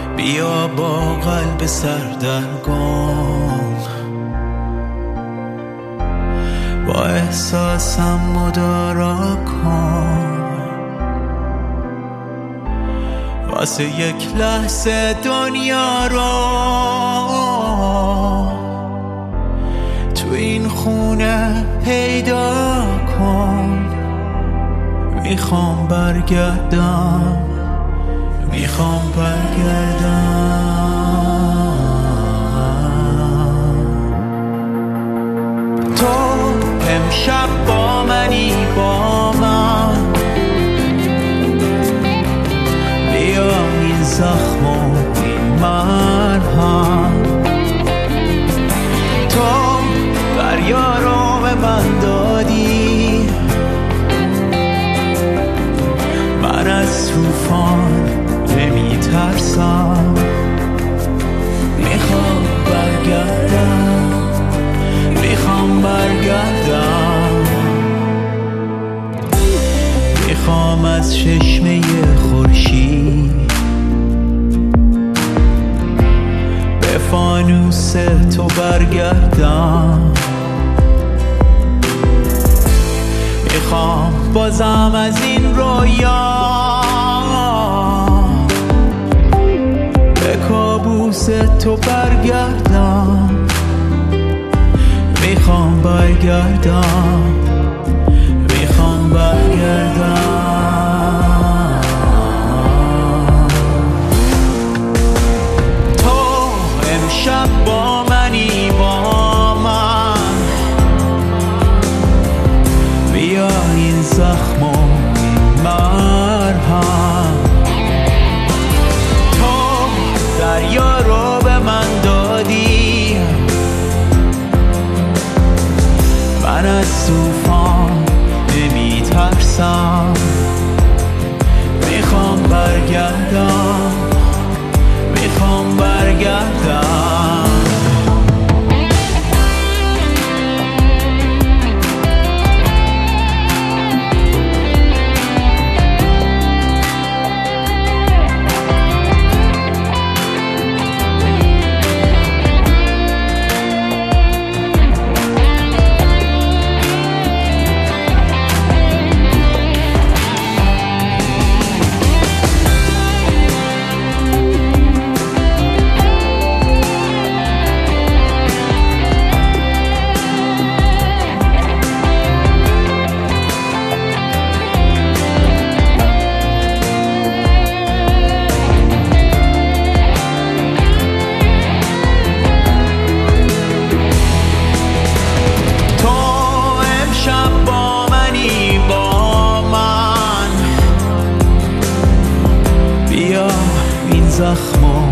بیا با قلب سردرگم با احساسم مدارا کن، واسه یک لحظه دنیا رو تو این خونه پیدا کن. میخوام برگردم، میخوام برگردم. تو امشب با منی، با من بیا این زخم و این مرهم. تو دریا رو به من دادی، من از طوفان نمیترسم. میخوام برگردم، میخوام برگردم. میخوام از چشمه خورشید به فانوس تو برگردم. میخوام بازم از این رویا به کابوس تو برگردم. میخوام برگردم، میخوام برگردم. تو امشب با منی، با من بیا این زخم و این مرهم. تو دریا رو به من دادی، من از طوفان نمیترسم. میخوام برگردم، میخوام برگردم. زخم